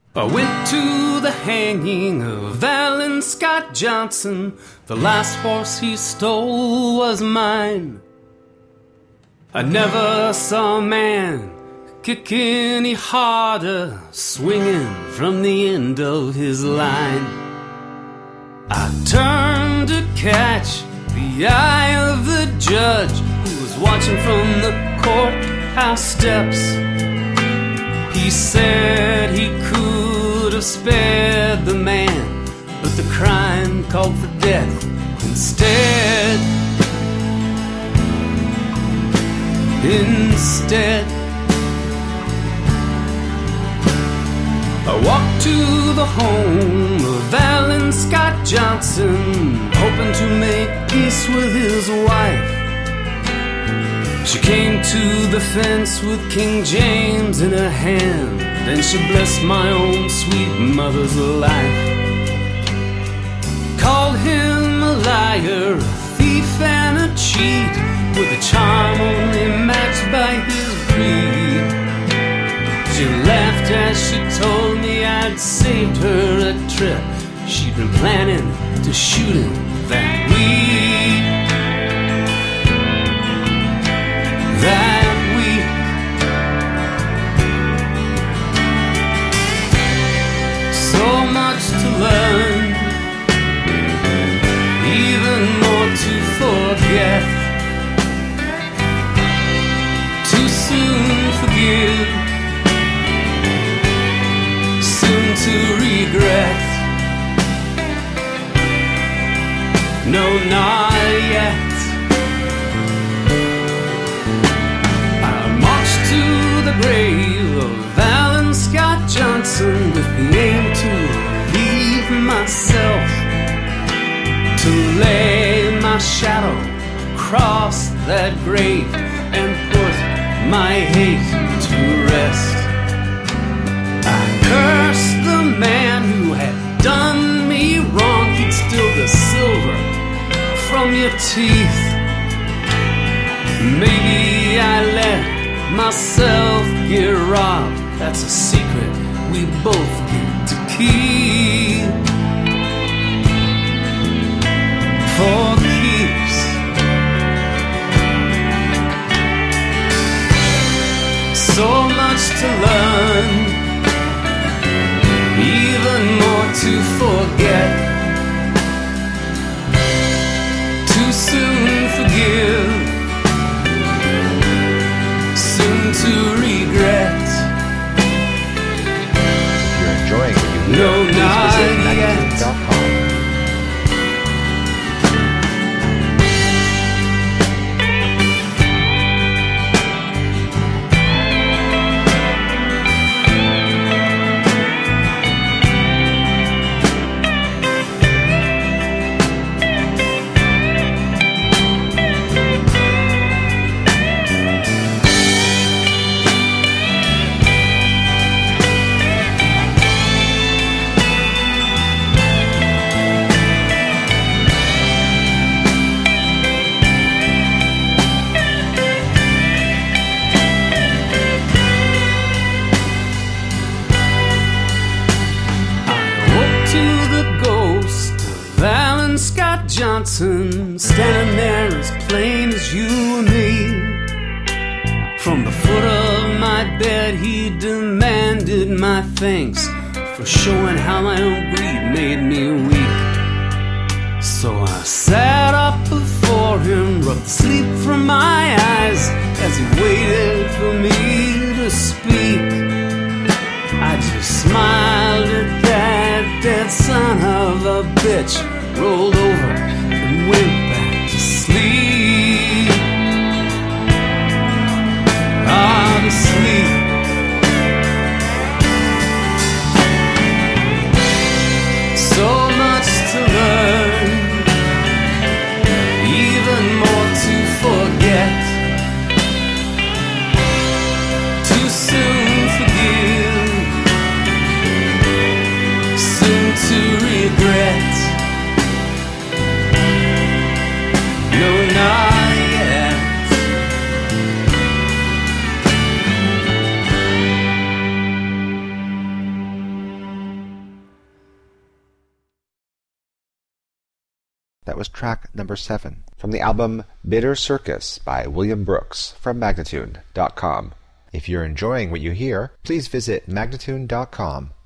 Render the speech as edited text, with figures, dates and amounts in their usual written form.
I went to the hanging of Alan Scott Johnson. The last horse he stole was mine. I never saw a man kick any harder, swinging from the end of his line. I turned to catch the eye of the judge, who was watching from the courthouse steps. He said he could have spared the man, but the crime called for death instead. I walked to the home of Alan Scott Johnson, hoping to make peace with his wife. She came to the fence with King James in her hand, then she blessed my own sweet mother's life. Called him a liar, a thief and a cheat, with a charm only matched by his greed. She laughed as she told me I'd saved her a trip. She'd been planning to shoot him that week. So much to learn, even more to forget. Too soon forgive, soon to regret. No, not yet. The grave of Alan Scott Johnson with the aim to relieve myself, to lay my shadow across that grave and put my hate to rest. I cursed the man who had done me wrong. He'd steal the silver from your teeth. Maybe I let myself get robbed. That's a secret we both get to keep for keeps. So much to learn, even more to forget. Too soon forgive, to regret. If you're enjoying what you hear, please visit magazine.com. Johnson, standing there as plain as you and me. From the foot of my bed he demanded my thanks for showing how my own greed made me weak. So I sat up before him, rubbed the sleep from my eyes as he waited for me to speak. I just smiled at that dead son of a bitch, rolled over and went back to sleep. To sleep. So much to learn, even more to forget. Too soon forgive, soon to regret. That was track number 7 from the album Bitter Circus by William Brooks from Magnatune.com. If you're enjoying what you hear, please visit Magnatune.com